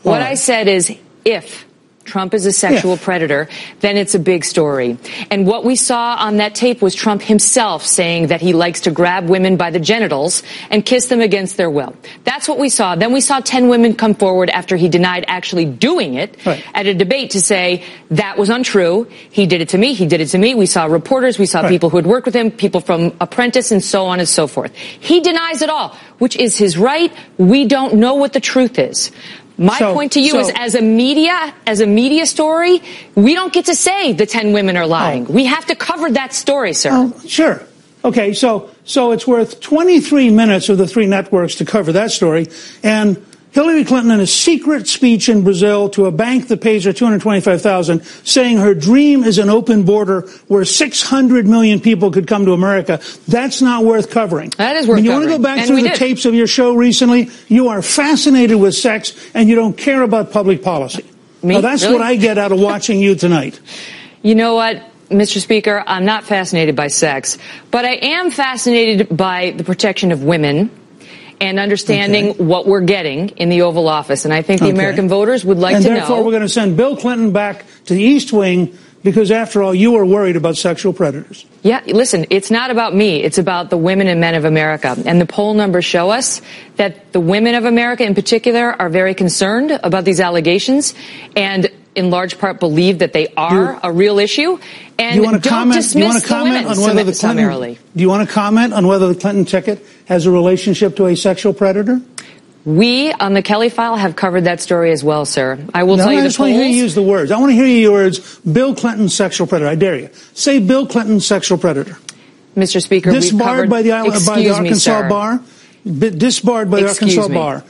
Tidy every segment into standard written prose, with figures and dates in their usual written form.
What I said is, if Trump is a sexual predator, then it's a big story. And what we saw on that tape was Trump himself saying that he likes to grab women by the genitals and kiss them against their will. That's what we saw. Then we saw 10 women come forward after he denied actually doing it at a debate to say that was untrue. He did it to me. He did it to me. We saw reporters. We saw people who had worked with him, people from Apprentice and so on and so forth. He denies it all, which is his right. We don't know what the truth is. My point to you is, as a media story, we don't get to say the 10 women are lying. We have to cover that story, sir. Oh, sure. Okay, so it's worth 23 minutes of the three networks to cover that story. And Hillary Clinton, in a secret speech in Brazil to a bank that pays her $225,000, saying her dream is an open border where 600 million people could come to America. That's not worth covering. That is worth covering. You want to go back through the tapes of your show recently? You are fascinated with sex, and you don't care about public policy. Me? Now, that's really? what I get out of watching you tonight. You know what, Mr. Speaker? I'm not fascinated by sex, but I am fascinated by the protection of women and understanding what we're getting in the Oval Office. And I think the American voters would like to know. And therefore, we're going to send Bill Clinton back to the East Wing because, after all, you are worried about sexual predators. Yeah, listen, it's not about me. It's about the women and men of America. And the poll numbers show us that the women of America in particular are very concerned about these allegations and in large part believe that they are a real issue. And do you want to comment on whether the Clinton, do you want to comment on whether the Clinton ticket has a relationship to a sexual predator? We, on the Kelly File, have covered that story as well, sir. I will tell you the polls. I just want to hear you use the words. I want to hear you use the words, Bill Clinton, sexual predator. I dare you. Say Bill Clinton, sexual predator. Mr. Speaker, disbarred by the Arkansas bar. Disbarred by the Arkansas bar.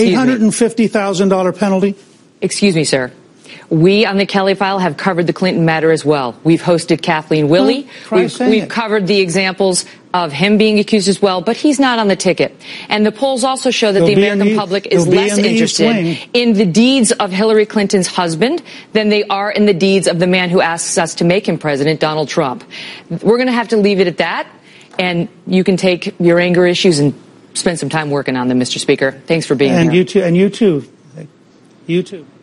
$850,000 penalty. Excuse me, sir. We on the Kelly File have covered the Clinton matter as well. We've hosted Kathleen Willey. We've covered the examples of him being accused as well, but he's not on the ticket. And the polls also show that the American public is less interested in the deeds of Hillary Clinton's husband than they are in the deeds of the man who asks us to make him president, Donald Trump. We're going to have to leave it at that, and you can take your anger issues and spend some time working on them, Mr. Speaker. Thanks for being here. And you too. You too.